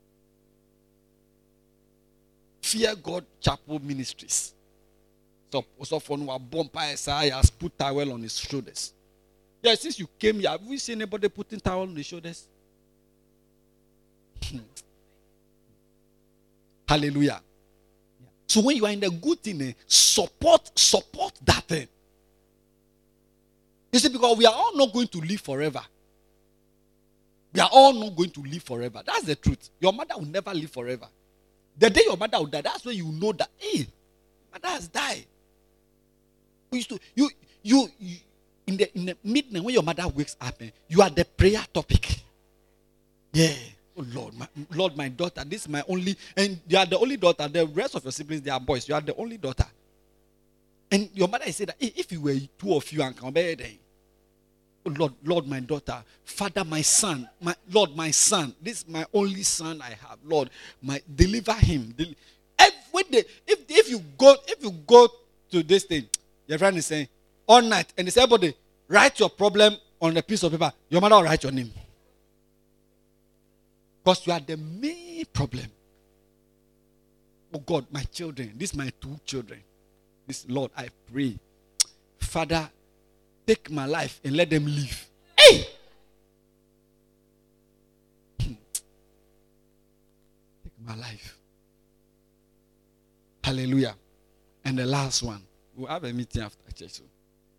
Fear God Chapel Ministries. So, so for now, Bompa Esai has put towel on his shoulders. Yeah, since you came here, have we seen anybody putting towel on his shoulders? Hallelujah. Yeah. So when you are in the good thing, eh, support, support that thing. You see, because we are all not going to live forever. We are all not going to live forever. That's the truth. Your mother will never live forever. The day your mother will die, that's when you know that, hey, mother has died. You used to, you, you, you in the in the midnight when your mother wakes up, eh, you are the prayer topic. Yeah. Oh Lord, my Lord, my daughter, this is my only, and you are the only daughter. The rest of your siblings, they are boys. You are the only daughter. And your mother said that hey, if you were two of you and come back there, oh Lord, Lord, my daughter, Father, my son, my Lord, my son, this is my only son I have. Lord, my deliver him. Del- Every day, if if you go, if you go to this thing, your friend is saying all night, and they say, everybody, write your problem on a piece of paper. Your mother will write your name. Because you are the main problem. Oh God, my children, these my two children. This Lord, I pray. Father, take my life and let them live. Hey! Take my life. Hallelujah. And the last one. We'll have a meeting after church. So.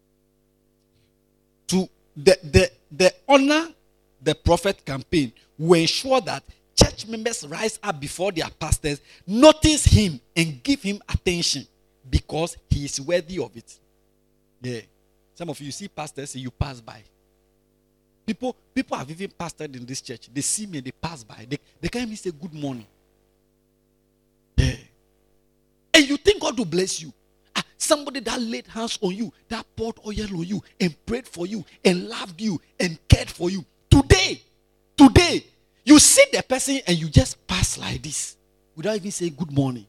To the, the, the honor the prophet campaign will ensure that church members rise up before their pastors, notice him and give him attention because he is worthy of it. Yeah. Some of you see pastors, you pass by. People, people have even pastored in this church. They see me, they pass by. They, they can't even say good morning. Yeah. And you think God will bless you. Ah, somebody that laid hands on you, that poured oil on you, and prayed for you, and loved you, and cared for you. Today, today, you see the person and you just pass like this without even saying good morning.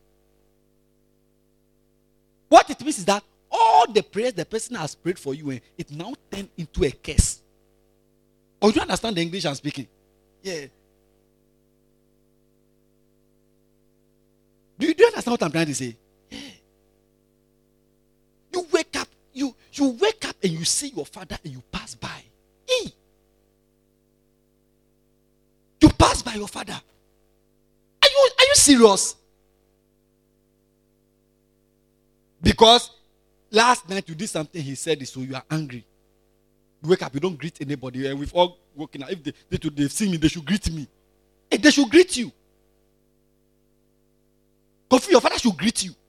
What it means is that all the prayers the person has prayed for you, and it now turned into a curse. Or do you understand the English I'm speaking? Yeah. Do you, do you understand what I'm trying to say? Yeah. You wake up, you, you wake up and you see your father and you pass by. Hey. You pass by your father. Are you, are you serious? Because last night you did something he said, so you are angry. You wake up, you don't greet anybody, and we've all woken up. If they, they, they've seen me, they should greet me. Hey, they should greet you. Kofi, your father should greet you.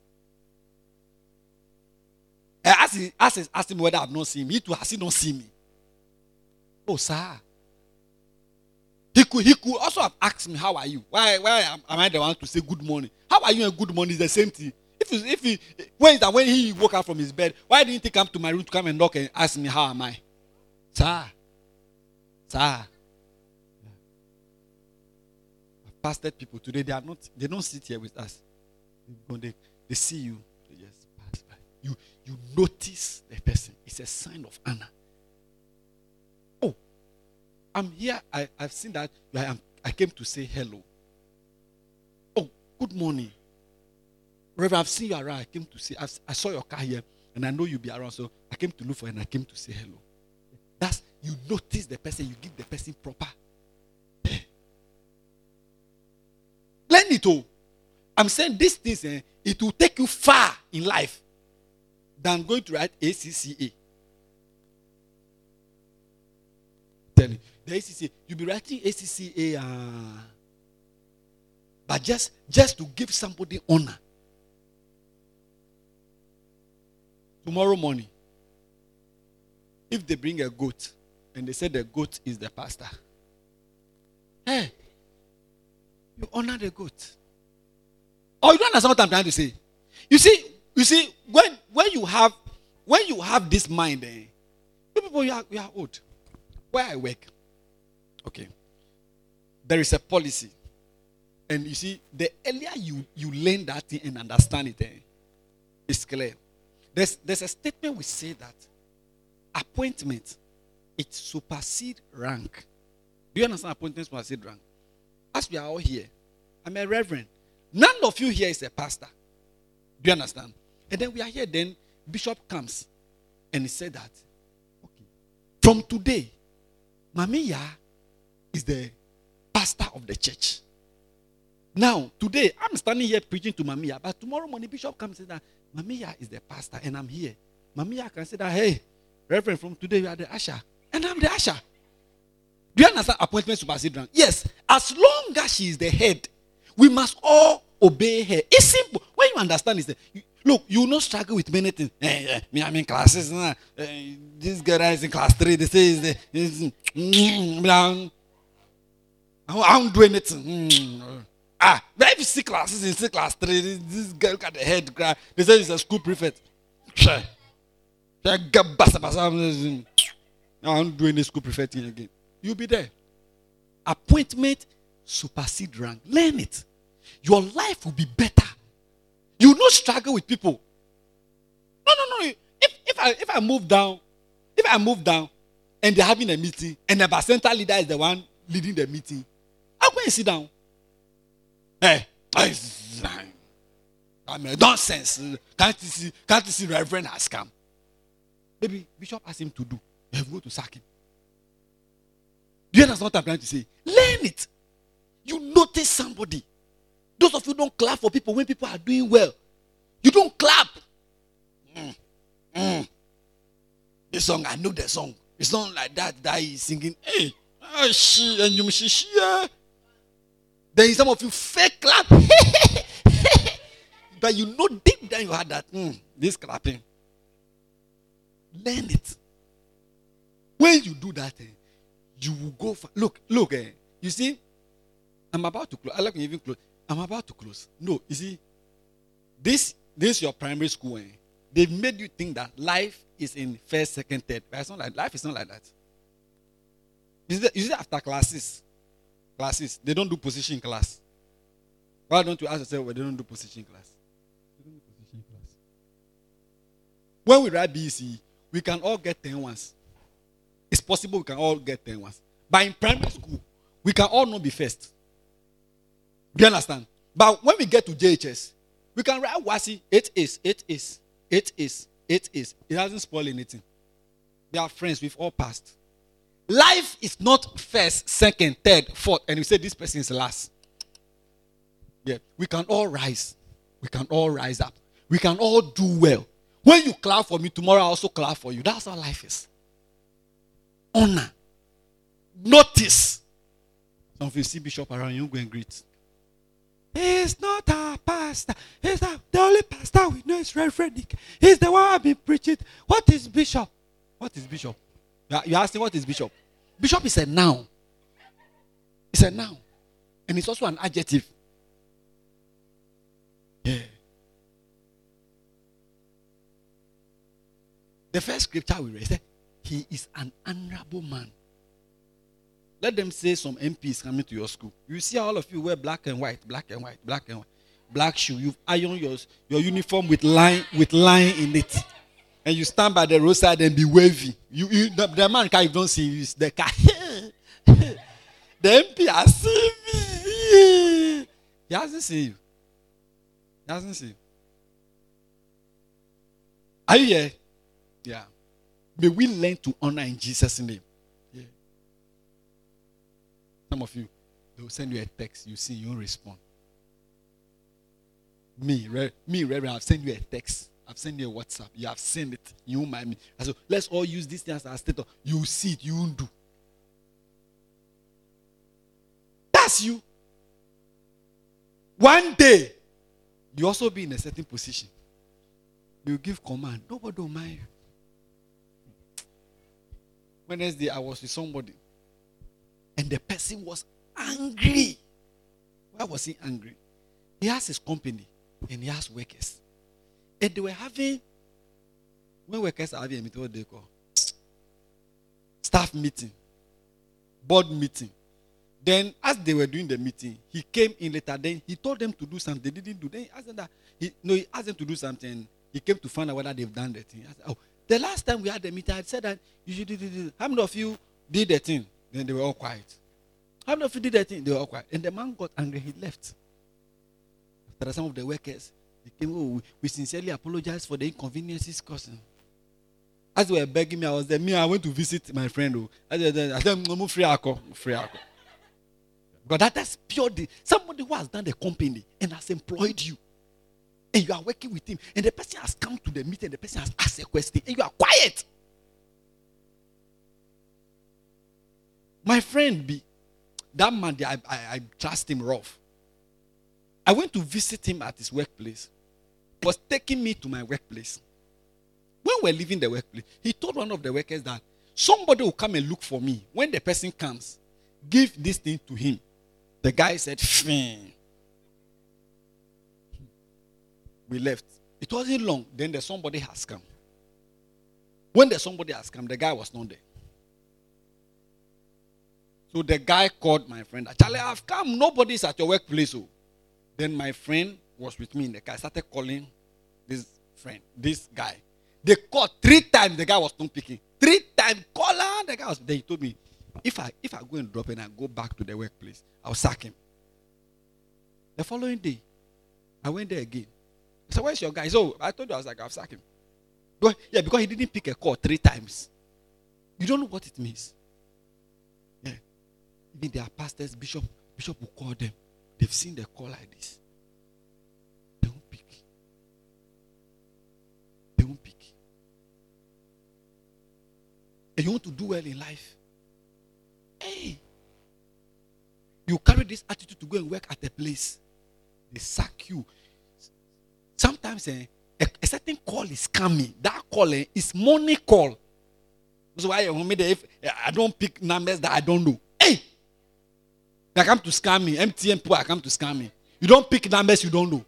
I asked him, asked, asked him whether I've not seen him. He too has he not seen me. Oh, sir. He could, he could also have asked me, how are you? Why, why am, am I the one to say good morning? How are you and good morning is the same thing. If he, if he, when, that when he woke up from his bed, why didn't he come to my room to come and knock and ask me, how am I? Sir. Sir. I've pastored people today, they are not, they don't sit here with us. When they, they see you, they just pass by. You, you notice the person. It's a sign of honor. Oh, I'm here. I, I've seen that. I, am, I came to say hello. good morning. Reverend, I've seen you around. I came to see, I've, I saw your car here, and I know you'll be around. So I came to look for you, and I came to say hello. That's, you notice the person, you give the person proper. Learn it all. I'm saying these things, eh, it will take you far in life than going to write A C C A. Tell you, the A C C A, you'll be writing A C C A, uh, but just, just to give somebody honor. Tomorrow morning, if they bring a goat and they say the goat is the pastor, hey, you honor the goat. Oh, you don't understand what I'm trying to say. You see, you see, when when you have when you have this mind, eh, you people you are, you are old. Where I work, okay, there is a policy, and you see, the earlier you you learn that thing and understand it, eh, it's clear. There's there's a statement we say that appointment, it supersedes rank. Do you understand appointment supersedes rank? As we are all here, I'm a reverend. None of you here is a pastor. Do you understand? And then we are here, then Bishop comes and he said that, okay, from today, Mamiya is the pastor of the church. Now, today, I'm standing here preaching to Mamiya, but tomorrow morning, Bishop comes and says that Mamiya is the pastor and I'm here. Mamiya can say that, hey, Reverend, from today you are the usher and I'm the usher. Do you understand appointment supersede rank? Yes, as long as she is the head, we must all obey her. It's simple. When you understand this, you, look, you will not struggle with many things. Hey, hey, me, I'm in classes. Uh, this girl is in class three. They say, is the, is, mm, I don't do anything. Mm. Ah, but if you see classes in class three, this, this girl got the head cry. They say it's a school prefect. I don't do any school prefect again. You'll be there. Appointment supersede rank. Learn it. Your life will be better. You will not struggle with people. No, no, no. If, if I if I move down, if I move down and they're having a meeting and the center leader is the one leading the meeting, I'll go and sit down. Hey, I mean, nonsense. Can't you see? Can't you see Reverend has come? Maybe Bishop asked him to do. You have to go to sack him. Do you understand what I'm trying to say? Learn it. You notice somebody. Those of you don't clap for people when people are doing well. You don't clap. Mm. Mm. This song, I know the song. It's not like that that he's singing. Hey, ah, she and you, she, she. Then some of you fake clap. But you know deep down you had that. Mm, this clapping. Learn it. When you do that, eh, you will go for, look, look, eh, you see, I'm about to close. I like even close. I'm about to close. No, you see, this this your primary school. Eh? They've made you think that life is in first, second, third. But it's not like life is not like that. You see, you see after classes, classes, they don't do position class. Why don't you ask yourself why they don't do position class? They don't do position class. When we write B E C, we can all get ten once. It's possible we can all get ten once. But in primary school, we can all not be first. Do you understand? But when we get to J H S, we can write WASI, eight is, eight is, eight is, eight is. It doesn't spoil anything. We are friends, we've all passed. Life is not first, second, third, fourth, and we say this person is last. Yeah, we can all rise. We can all rise up. We can all do well. When you clap for me, tomorrow I also clap for you. That's how life is. Honor. Notice. Some of you see Bishop around, you go and greet. He's not our pastor. He's not, the only pastor we know is Reverend Nick. He's the one I've been preaching. What is Bishop? What is Bishop? You're asking what is Bishop? Bishop is a noun. It's a noun. And it's also an adjective. Yeah. The first scripture we read said, he is an honorable man. Let them say some M Ps coming to your school. You see all of you wear black and white, black and white, black and white, black shoe. You've ironed your, your uniform with line with line in it. And you stand by the roadside and be wavy. You, you the, the man car you don't see you is the car. The M P has seen me. He hasn't seen you. Hasn't seen. Are you here? Yeah. May we learn to honor in Jesus' name. Yeah. Some of you, they will send you a text, you see, you won't respond. Me, re, me, Reverend, I've sent you a text. I've sent you a WhatsApp. You have seen it. You won't mind me. I said, let's all use this thing as our status. You see it, you won't do. That's you. One day, you also be in a certain position. You give command. Nobody will mind you. Wednesday, I was with somebody. And the person was angry. Why was he angry? He has his company. And he has workers. And they were having, when workers are having a meeting, what they call? Staff meeting. Board meeting. Then, as they were doing the meeting, he came in later. Then he told them to do something. They didn't do. Then he asked them that. He, no, he asked them to do something. He came to find out whether they've done the thing. I said, oh, the last time we had the meeting, I said that you should do this. How many of you did the thing? Then they were all quiet. How many of you did the thing? They were all quiet. And the man got angry. He left. After some of the workers, they came. Oh, we sincerely apologize for the inconveniences caused. As they were begging me, I was there. Me, I went to visit my friend. Oh, I said, I said, I'm free alcohol, free alcohol. But that, that's pure. Somebody who has done the company and has employed you. And you are working with him. And the person has come to the meeting. And the person has asked a question. And you are quiet. My friend B, that man, I, I, I trust him rough. I went to visit him at his workplace. He was taking me to my workplace. When we were leaving the workplace, he told one of the workers that somebody will come and look for me. When the person comes, give this thing to him. The guy said, Finn. We left. It wasn't long. Then the somebody has come. When the somebody has come, the guy was not there. So the guy called my friend. Charlie, I've come. Nobody's at your workplace. Oh. Then my friend was with me in the car. I started calling this friend, this guy. They called three times. The guy was not picking. Three times. Call her. The guy was there. He told me, if I if I go and drop and I go back to the workplace, I'll sack him. The following day, I went there again. I said, where's your guy? So I told you, I was like, I'll sack him. But, yeah, because he didn't pick a call three times. You don't know what it means. Yeah. Even their pastors, bishop, bishop will call them. They've seen the call like this. They won't pick. They won't pick. And you want to do well in life. Hey. You carry this attitude to go and work at a place. They sack you. Sometimes eh, a, a certain call is coming. That call eh, is money call. That's why if I don't pick numbers that I don't know. Hey! They come to scam me. M T N people come to scam me. You don't pick numbers you don't know.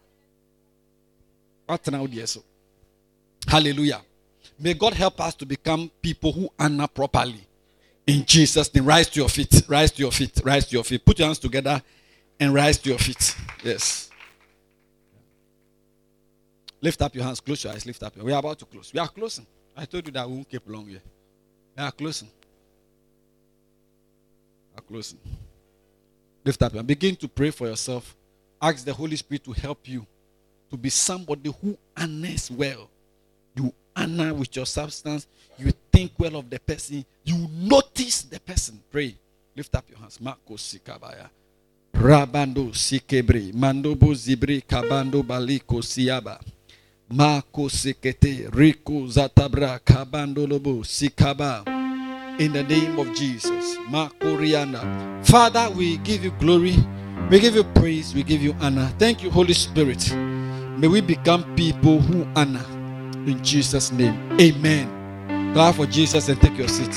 What now, dear so? Hallelujah. May God help us to become people who honor properly. In Jesus' name. Rise to your feet. Rise to your feet. Rise to your feet. Put your hands together and rise to your feet. Yes. Lift up your hands. Close your eyes. Lift up your. We are about to close. We are closing. I told you that we won't keep long here. We are closing. We are closing. Lift up your hands. Begin to pray for yourself. Ask the Holy Spirit to help you to be somebody who honors well. You honor with your substance. You think well of the person. You notice the person. Pray. Lift up your hands. Marco Sikabaya. Rabando Sikebre. Mandobo Zibri Kabando Baliko Siaba. Marco Sekete. Rico Zatabra Kabando Lobo Sikaba. In the name of Jesus. Marco Rianda. Father, we give you glory. We give you praise. We give you honor. Thank you, Holy Spirit. May we become people who honor. In Jesus' name. Amen. Clap for Jesus and take your seat.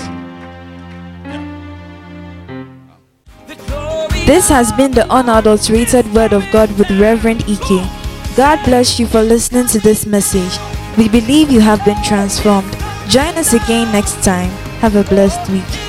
This has been the unadulterated Word of God with Reverend E K. God bless you for listening to this message. We believe you have been transformed. Join us again next time. Have a blessed week.